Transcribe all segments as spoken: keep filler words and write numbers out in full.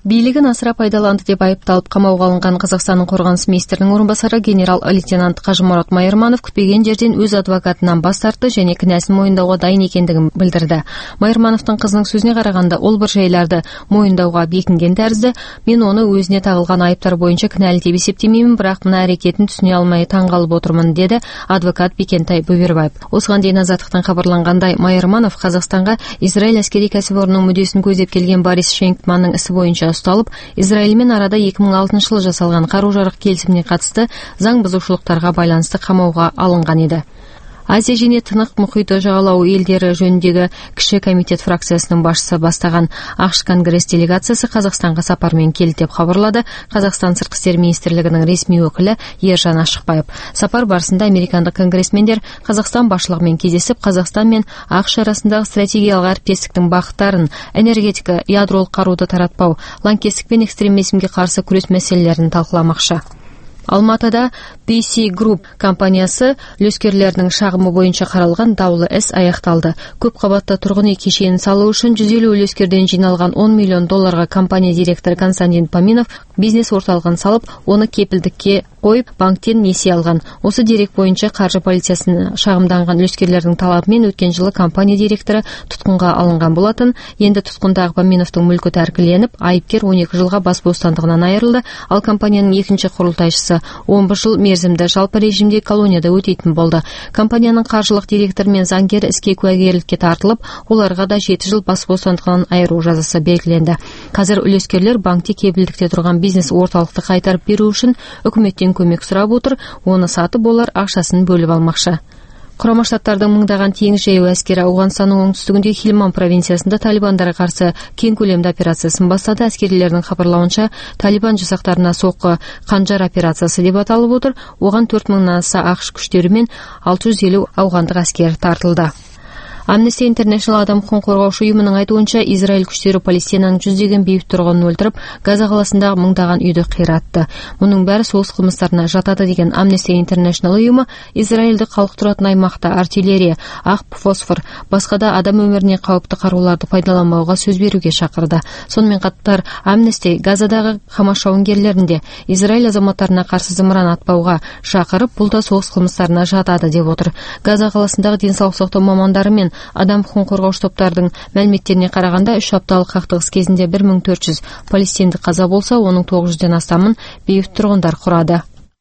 Бийлигин асыра пайдаланды деп айыпталып камауга алынган Казакстандын коргонуш министринин орун басары генерал-лейтенант Кажымурат Майырманов күтпеген жерден өз адвокатынан бас тартты және кінәсин мойындауга дайын экендигин билдирди. Майырмановдун кызынын сөзүнө караганда, ол бир жайларды мойындауга бекинген тәрізді. Мен оны өзүнө тагылган айыптар боюнча кінәлі деп эсептемеймин, бирок мына аракетин түсүнө алмай таң калып отурмун, деди адвокат Бекентай Бөбөрбаев. Осыған дейін Азаттыктан хабарлангандай, Майырманов Казакстанга Израиль аскери кәсіпорнунун мүддөсүн көздөп келген Борис Шейнгмандын isi боюнча ұсталып, Израиль менен арада эки миң алтынчы жылы жасалган каруу-жарык келисимине катысты заң бузушулуктарга байланыштуу камауга алынган эди. Азия және Тынық мұхиты жағалауы елдері жөніндегі кіші комитет фракциясының башчысы бастаған АКШ Конгресс делегациясы Қазақстанға сапармен келді деп хабарлады Қазақстан сыртқы істер министрлігінің ресми өкілі Ержан Ашықбаев. Сапар барысында американдық конгрессмендер Қазақстан басшылығымен кездесіп, Қазақстан мен АКШ арасындағы стратегиялық әріптестіктің бағыттарын, энергетика, ядролық қаруды таратпау, лаңкестік пен экстремизмге қарсы күрес мәселелерін талқыламақшы. Алматыда би си Group компаниясы үлескерлерінің шағымы бойынша қаралған даулы іс аяқталды. Көп қабатты тұрғын үй кешенін салу үшін жүз елу үлескерден жиналған он миллион долларға компания директоры Константин Поминов бизнес орталығын салып, оны кепілдікке қойып, банктен несие алған. Осы дерек бойынша қаржы полициясына шағымданған үлескерлердің талабымен өткен жылы компания директоры тұтқынға алынған болатын. Енді тұтқындағы Поминовтың мүлкі тәркіленіп, айыпкер он екі жылға бас бостандығынан айырылды, ал компанияның екінші құрылтайшысы он бір жыл мерзімді жалпы режимде колонияда өтейтін болды. Компанияның қаржылық директоры мен заңгері іске куәгерлікке тартылып, оларға да жеті жыл бас бостандығынан айыру жазасы белгіленді. Қазір үлескерлер банкте кепілдікте тұрған бизнес орталықты қайтарып беру үшін үкіметтен көмек сұрап отыр, оны сатып олар ақшасын бөліп алмақшы. Құрама Штаттардың мыңдаған теңіз жаяу әскері Ауғанстанның оңтүстігінде Хилман провинциясында талибандарға қарсы кең көлемді операциясын бастады. Әскерилердің хабарлауынша, талибан жасақтарына соққы қанжар операциясы деп аталып отыр. Оған төрт мыңнан аса АКШ күштері мен алты жүз елу ауғандық әскер тартылды. Amnesty International адам құқығын қорғаушы ұйымының айтуынша, Израиль күштері Палестинаның жүздеген бейбіт тұрғынын өлтіріп, Газа қаласындағы мыңдаған үйді қиратты. Мұның бәрі соғыс қылмыстарына жатады деген Amnesty International ұйымы Израильді халық тұратын аймақта артиллерия, ақ фосфор, басқа да адам өміріне қауіпті қаруларды пайдаланбауға сөз беруге шақырды. Сонымен қатар Amnesty Газадағы Хамас жауынгерлерінде Израиль азаматтарына қарсы зымыран атпауға шақырып, бұл да соғыс қылмыстарына жатады деп отыр. Газа қаласындағы денсаулық сақтау мамандары мен адам құқығын қорғаушы топтардың мәліметтеріне қарағанда, үш апталық қақтығыс кезінде бір мың төрт жүз палестиндік қаза болса, оның тоғыз жүзден астамын бейбіт тұрғындар құрады.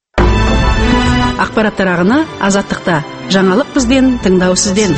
Ақпараттар ағыны Азаттықта. Жаңалық бізден, тыңдау сізден.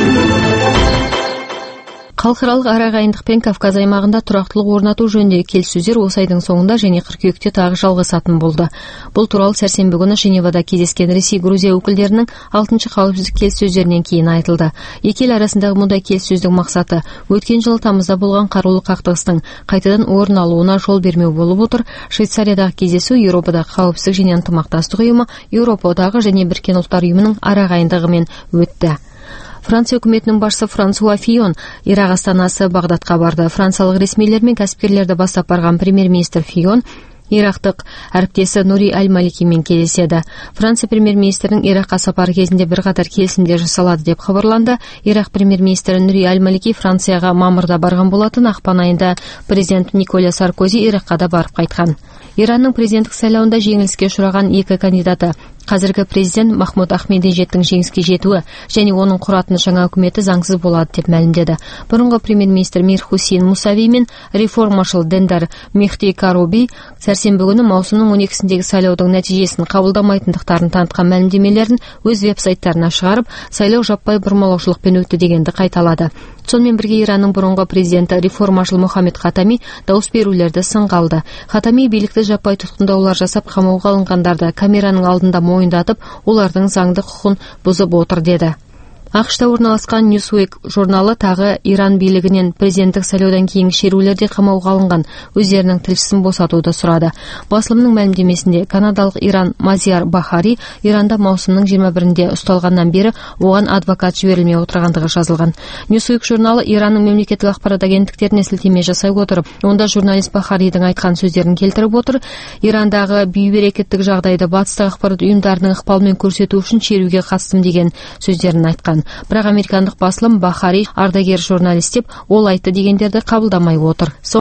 Халықаралық арағайындық пен Кавказ аймағында тұрақтылық орнату жөніндегі келіссөздер осы айдың соңында және қыркүйекте тағы жалғасатын болды. Бұл туралы сәрсенбі күні Женевада кездескен Ресей, Грузия өкілдерінің алтыншы қауіпсіздік келіссөздерінен кейін айтылды. Екі ел арасындағы мұндай келіссөздің мақсаты өткен жылы тамызда болған қарулы қақтығыстың қайтадан орын алуына жол бермеу болып отыр. Швейцариядағы кездесу Еуропадағы қауіпсіздік және ынтымақтастық ұйымы, Еуропа одағы және Біріккен ұлттар ұйымының арағайындығымен өтті. Франция үкіметінің басшысы Франсуа Фион Ирак астанасы Бағдадқа барды. Франциялық ресмилер мен кәсіпкерлерді бастап барған премьер-министр Фион Ирактық әріптесі Нури Аль-Маликимен кездеседі. Франция премьер-министрінің Иракқа сапары кезінде бірқатар келісімдер жасалады деп хабарланды. Ирак премьер-министрі Нури Аль-Малики Францияға мамырда барған болатын. Ақпан айында президент Николя Саркози Иракқа да барып қайтқан. Иранның президенттік сайлауында жеңіліске ұшыраған екі кандидаты қазіргі президент Махмуд Ахмединежадтың жеңіске жетуі және оның құратын жаңа үкіметі заңсыз болады деп мәлімдеді. Бұрынғы премьер-министр Мир Хусейн Мусави мен реформашыл Дендар Мехди Каруби сәрсенбі күні маусымның он екісіндегі сайлаудың нәтижесін қабылдамайтындықтарын танытқан мәлімдемелерін өз веб-сайттарына шығарып, сайлау жаппай бұрмалаушылықпен өтті дегенді қайталады. Сонымен бірге Иранның бұрынғы президенті реформашыл Мухаммед Хатами дауыс берулерді сынға алды. Хатами билікті жаппай тұтқындаулар жасап қамауға алынғандарды камераның алдында мойындатып, олардың заңды құқын бұзып отыр деді. АКШта орналасқан Newsweek журналы тағы Иран билігінен президенттік сайлаудан кейінгі шерулерде қамауға алынған өздерінің тілшісін босатуды сұрады. Басылымның мәлімдемесінде канадалық Иран Мазияр Бахари Иранда маусымның жиырма бірінде ұсталғаннан бері оған адвокат жіберілмей отырғандығы жазылған. Newsweek журналы Иранның мемлекеттік ақпарат агенттіктеріне сілтеме жасай отырып, онда журналист Бахаридің айтқан сөздерін келтіріп отыр. Ирандағы бейберекеттік жағдайды батыстық ақпарат ұйымдарының ықпалымен көрсету үшін шеруге қатыстым деген сөздерін айтқан. Бірақ американдық басылым Бахари ардагер журналист деп ол айтты дегендерді қабылдамай отыр.